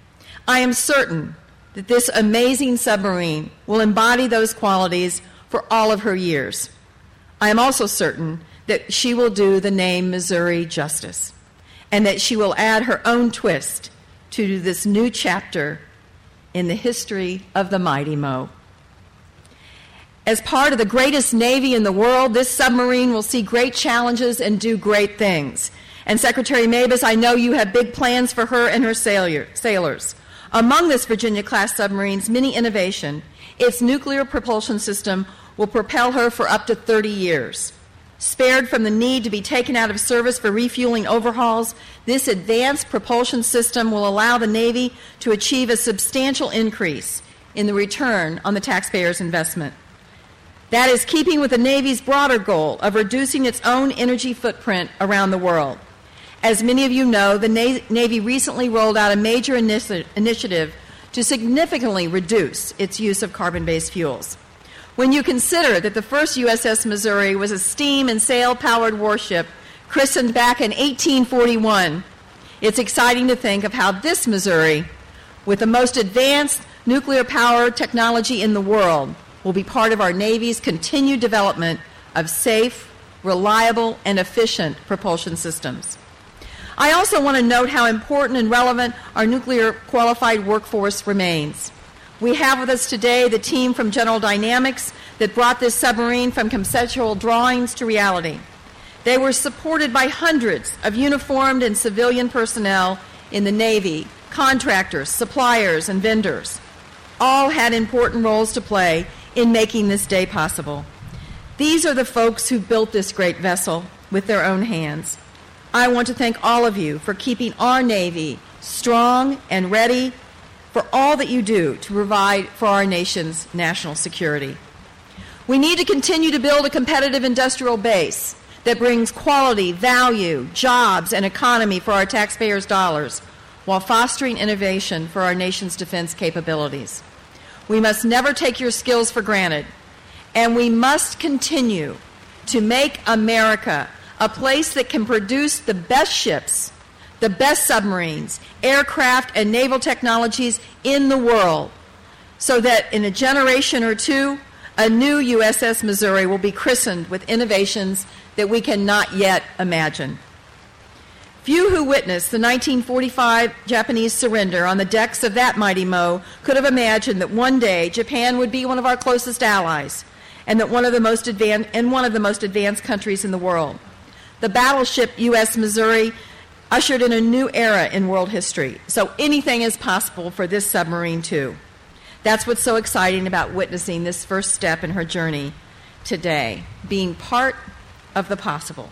I am certain that this amazing submarine will embody those qualities for all of her years. I am also certain that she will do the name Missouri justice, and that she will add her own twist to this new chapter in the history of the Mighty Mo. As part of the greatest Navy in the world, this submarine will see great challenges and do great things. And Secretary Mabus, I know you have big plans for her and her sailors. Among this Virginia-class submarine's many innovation, its nuclear propulsion system will propel her for up to thirty years. Spared from the need to be taken out of service for refueling overhauls, this advanced propulsion system will allow the Navy to achieve a substantial increase in the return on the taxpayer's investment. That is keeping with the Navy's broader goal of reducing its own energy footprint around the world. As many of you know, the Na- Navy recently rolled out a major initi- initiative to significantly reduce its use of carbon-based fuels. When you consider that the first U S S Missouri was a steam and sail-powered warship christened back in eighteen forty-one, it's exciting to think of how this Missouri, with the most advanced nuclear power technology in the world, will be part of our Navy's continued development of safe, reliable, and efficient propulsion systems. I also want to note how important and relevant our nuclear qualified workforce remains. We have with us today the team from General Dynamics that brought this submarine from conceptual drawings to reality. They were supported by hundreds of uniformed and civilian personnel in the Navy, contractors, suppliers, and vendors. All had important roles to play in making this day possible. These are the folks who built this great vessel with their own hands. I want to thank all of you for keeping our Navy strong and ready for all that you do to provide for our nation's national security. We need to continue to build a competitive industrial base that brings quality, value, jobs, and economy for our taxpayers' dollars while fostering innovation for our nation's defense capabilities. We must never take your skills for granted, and we must continue to make America a place that can produce the best ships, the best submarines, aircraft, and naval technologies in the world, so that in a generation or two, a new U S S Missouri will be christened with innovations that we cannot yet imagine. Few who witnessed the nineteen forty-five Japanese surrender on the decks of that mighty Mo could have imagined that one day Japan would be one of our closest allies and that one of the most advanced and one of the most advanced countries in the world. The battleship U S Missouri ushered in a new era in world history, so anything is possible for this submarine too. That's what's so exciting about witnessing this first step in her journey today, being part of the possible.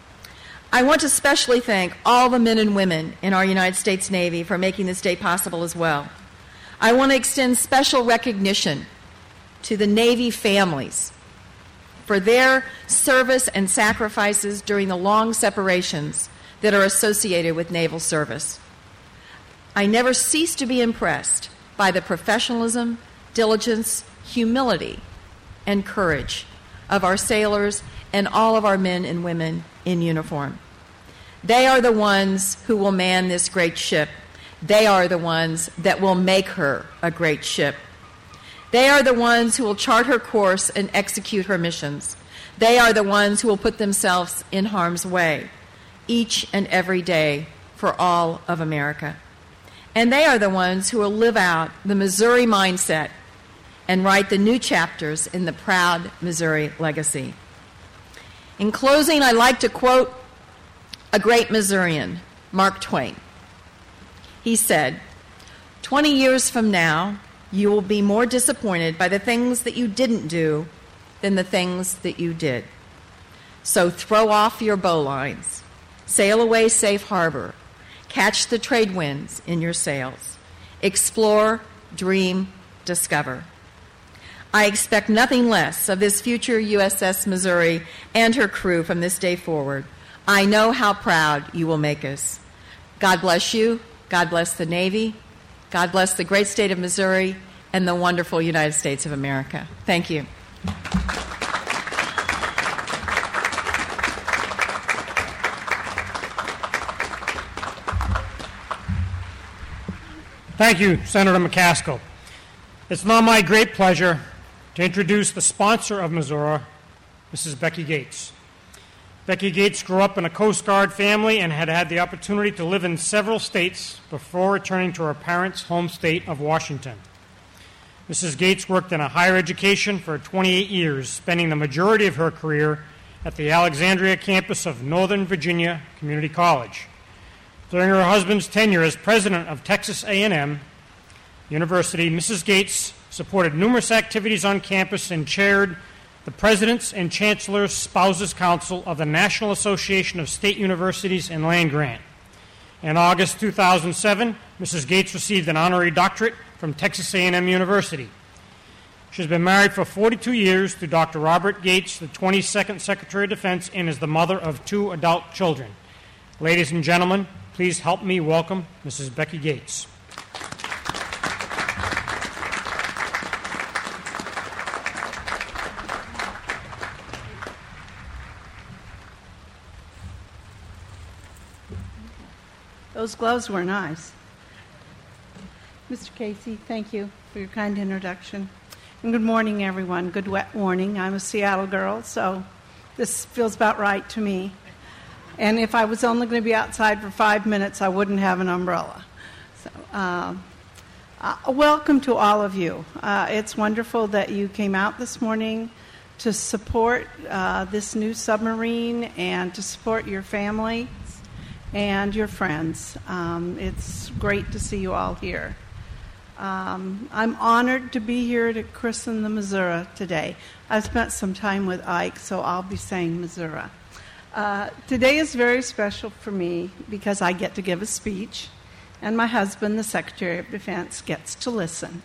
I want to especially thank all the men and women in our United States Navy for making this day possible as well. I want to extend special recognition to the Navy families for their service and sacrifices during the long separations that are associated with naval service. I never cease to be impressed by the professionalism, diligence, humility, and courage of our sailors and all of our men and women in uniform. They are the ones who will man this great ship. They are the ones that will make her a great ship. They are the ones who will chart her course and execute her missions. They are the ones who will put themselves in harm's way each and every day for all of America. And they are the ones who will live out the Missouri mindset and write the new chapters in the proud Missouri legacy. In closing, I'd like to quote a great Missourian, Mark Twain. He said, twenty years from now, you will be more disappointed by the things that you didn't do than the things that you did. So throw off your bowlines, sail away safe harbor, catch the trade winds in your sails, explore, dream, discover. I expect nothing less of this future U S S Missouri and her crew from this day forward. I know how proud you will make us. God bless you. God bless the Navy. God bless the great state of Missouri and the wonderful United States of America. Thank you. Thank you, Senator McCaskill. It's now my great pleasure to introduce the sponsor of Missouri, Missus Becky Gates. Becky Gates grew up in a Coast Guard family and had had the opportunity to live in several states before returning to her parents' home state of Washington. Missus Gates worked in a higher education for twenty-eight years, spending the majority of her career at the Alexandria campus of Northern Virginia Community College. During her husband's tenure as president of Texas A and M University, Missus Gates supported numerous activities on campus and chaired the President's and Chancellor's Spouses Council of the National Association of State Universities and Land Grant. In August two thousand seven, Missus Gates received an honorary doctorate from Texas A and M University. She has been married for forty-two years to Doctor Robert Gates, the twenty-second Secretary of Defense, and is the mother of two adult children. Ladies and gentlemen, please help me welcome Missus Becky Gates. Those gloves were nice. Mister Casey, thank you for your kind introduction. And good morning, everyone. Good wet morning. I'm a Seattle girl, so This feels about right to me. And if I was only going to be outside for five minutes, I wouldn't have an umbrella. So, uh, uh, welcome to all of you. Uh, it's wonderful that you came out this morning to support uh, this new submarine and to support your family and your friends. Um, it's great to see you all here. Um, I'm honored to be here to christen the Missouri today. I've spent some time with Ike, so I'll be saying Missouri. Uh, today is very special for me because I get to give a speech, and my husband, the Secretary of Defense, gets to listen.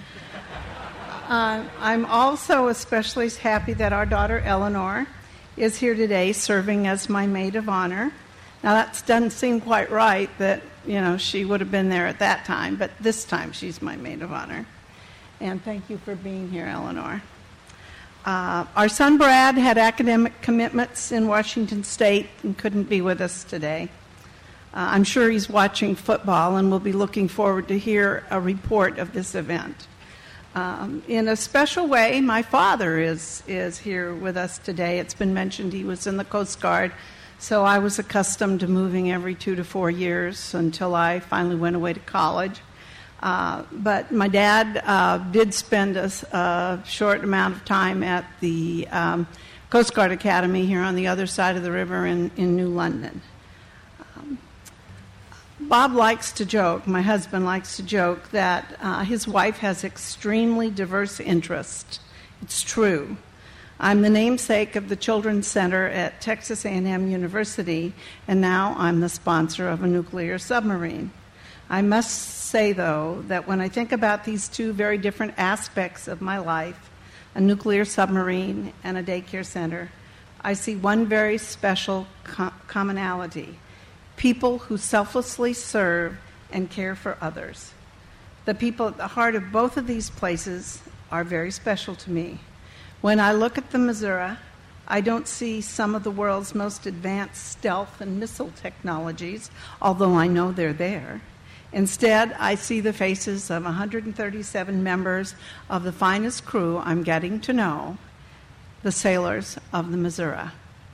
Uh, I'm also especially happy that our daughter Eleanor is here today serving as my maid of honor. Now that doesn't seem quite right that, you know, she would have been there at that time, but this time she's my maid of honor. And thank you for being here, Eleanor. Uh, our son Brad had academic commitments in Washington State and couldn't be with us today. Uh, I'm sure he's watching football and will be looking forward to hear a report of this event. Um, in a special way, my father is, is here with us today. It's been mentioned he was in the Coast Guard, so I was accustomed to moving every two to four years until I finally went away to college. Uh, but my dad uh, did spend a, a short amount of time at the um, Coast Guard Academy here on the other side of the river in, in New London. Um, Bob likes to joke, my husband likes to joke, that uh, his wife has extremely diverse interests. It's true. I'm the namesake of the Children's Center at Texas A and M University, and now I'm the sponsor of a nuclear submarine. I must say, though, that when I think about these two very different aspects of my life, a nuclear submarine and a daycare center, I see one very special co- commonality: people who selflessly serve and care for others. The people at the heart of both of these places are very special to me. When I look at the Missouri, I don't see some of the world's most advanced stealth and missile technologies, although I know they're there. Instead, I see the faces of one hundred thirty-seven members of the finest crew I'm getting to know, the sailors of the Missouri.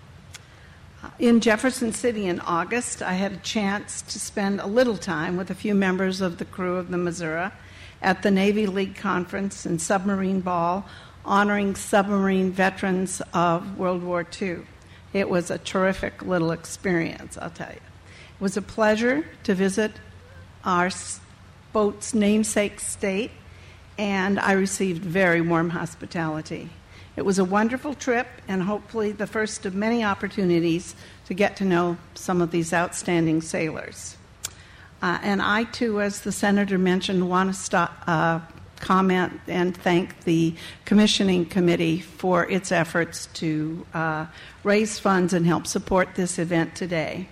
In Jefferson City in August, I had a chance to spend a little time with a few members of the crew of the Missouri at the Navy League Conference and Submarine Ball, honoring submarine veterans of World War Two. It was a terrific little experience, I'll tell you. It was a pleasure to visit our boat's namesake state, and I received very warm hospitality. It was a wonderful trip, and hopefully the first of many opportunities to get to know some of these outstanding sailors. Uh, and I, too, as the Senator mentioned, want to stop, uh, comment and thank the commissioning committee for its efforts to uh, raise funds and help support this event today.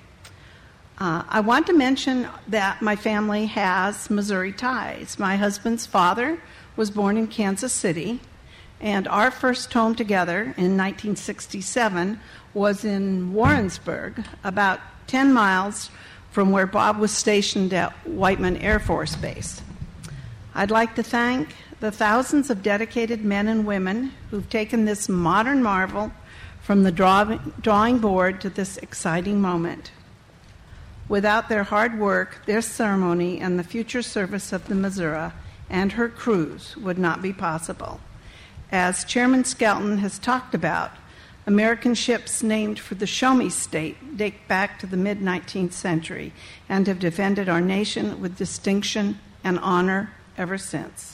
Uh, I want to mention that my family has Missouri ties. My husband's father was born in Kansas City, and our first home together in nineteen sixty-seven was in Warrensburg, about ten miles from where Bob was stationed at Whiteman Air Force Base. I'd like to thank the thousands of dedicated men and women who've taken this modern marvel from the draw- drawing board to this exciting moment. Without their hard work, their ceremony and the future service of the Missouri and her crews would not be possible. As Chairman Skelton has talked about, American ships named for the Show Me State date back to the mid-nineteenth century and have defended our nation with distinction and honor ever since.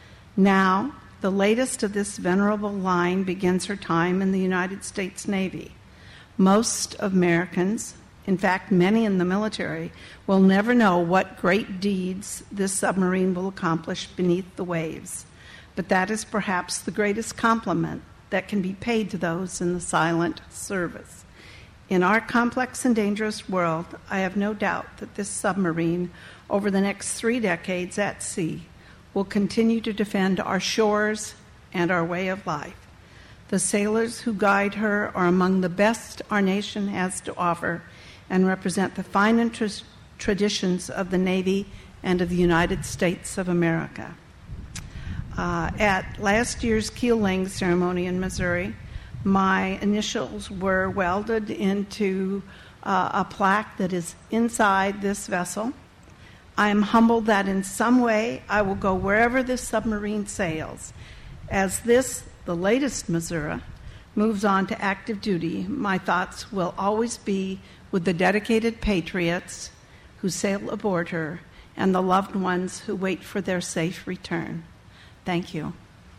Now, the latest of this venerable line begins her time in the United States Navy. Most Americans, in fact, many in the military, will never know what great deeds this submarine will accomplish beneath the waves. But that is perhaps the greatest compliment that can be paid to those in the silent service. In our complex and dangerous world, I have no doubt that this submarine, over the next three decades at sea, will continue to defend our shores and our way of life. The sailors who guide her are among the best our nation has to offer and represent the fine and tr- traditions of the Navy and of the United States of America. Uh, at last year's keel laying ceremony in Missouri, My initials were welded into uh, a plaque that is inside this vessel. I am humbled that in some way I will go wherever this submarine sails. As this, the latest Missouri, moves on to active duty, my thoughts will always be with the dedicated patriots who sail aboard her and the loved ones who wait for their safe return. Thank you.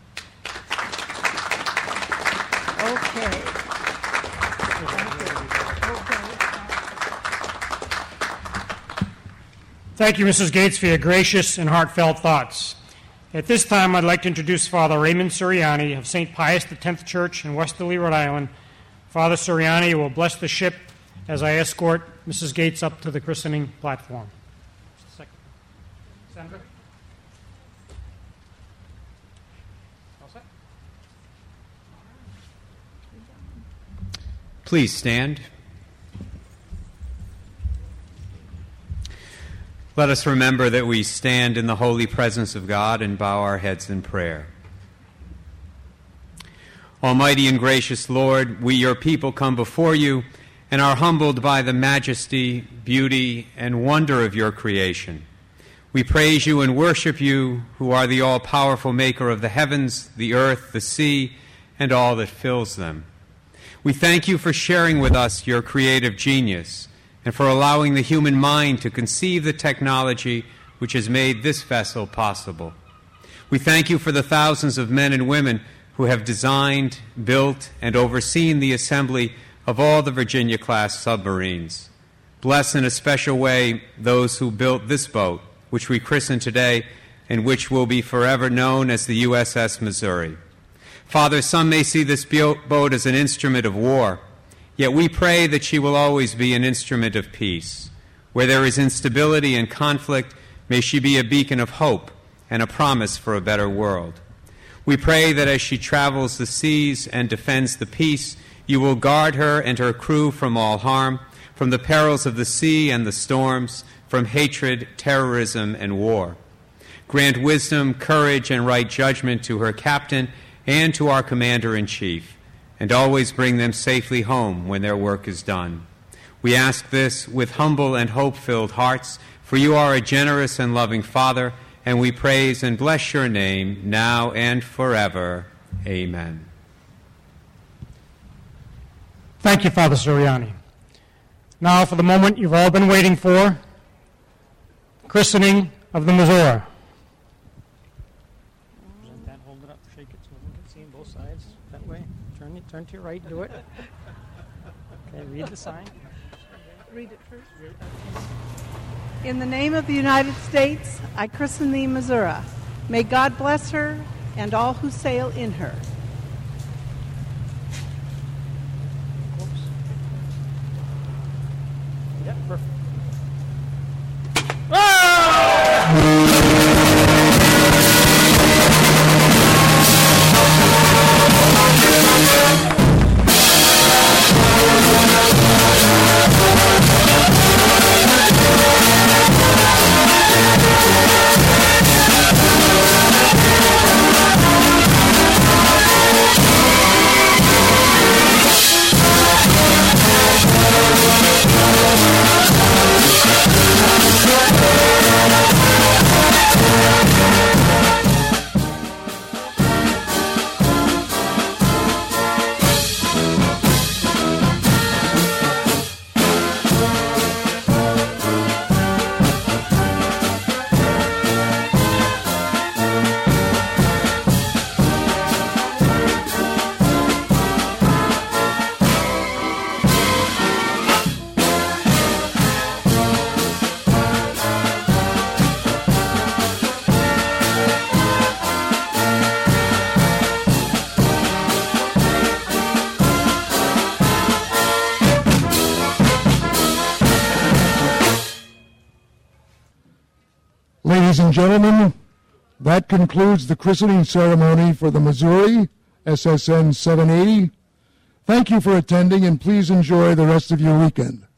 Okay. Thank you, Missus Gates, for your gracious and heartfelt thoughts. At this time, I'd like to introduce Father Raymond Suriani of Saint Pius X Church in Westerly, Rhode Island. Father Suriani will bless the ship as I escort Missus Gates up to the christening platform. Just a second. Senator? All set? Please stand. Let us remember that we stand in the holy presence of God and bow our heads in prayer. Almighty and gracious Lord, we, your people, come before you and are humbled by the majesty, beauty, and wonder of your creation. We praise you and worship you, who are the all-powerful maker of the heavens, the earth, the sea, and all that fills them. We thank you for sharing with us your creative genius and for allowing the human mind to conceive the technology which has made this vessel possible. We thank you for the thousands of men and women who have designed, built, and overseen the assembly of all the Virginia-class submarines. Bless in a special way those who built this boat, which we christen today, and which will be forever known as the U S S Missouri. Father, some may see this boat as an instrument of war, yet we pray that she will always be an instrument of peace. Where there is instability and conflict, may she be a beacon of hope and a promise for a better world. We pray that as she travels the seas and defends the peace, you will guard her and her crew from all harm, from the perils of the sea and the storms, from hatred, terrorism, and war. Grant wisdom, courage, and right judgment to her captain and to our commander-in-chief, and always bring them safely home when their work is done. We ask this with humble and hope-filled hearts, for you are a generous and loving Father, and we praise and bless your name now and forever. Amen. Thank you, Father Suriani. Now for the moment you've all been waiting for, christening of the Missouri. Present that, hold it up, shake it so we can see both sides. That way. Turn it, turn to your right, do it. Okay, read the sign. Read it first. In the name of the United States, I christen thee Missouri. May God bless her and all who sail in her. Yep, perfect. Ladies and gentlemen, that concludes the christening ceremony for the Missouri S S N seven eighty. Thank you for attending, and please enjoy the rest of your weekend.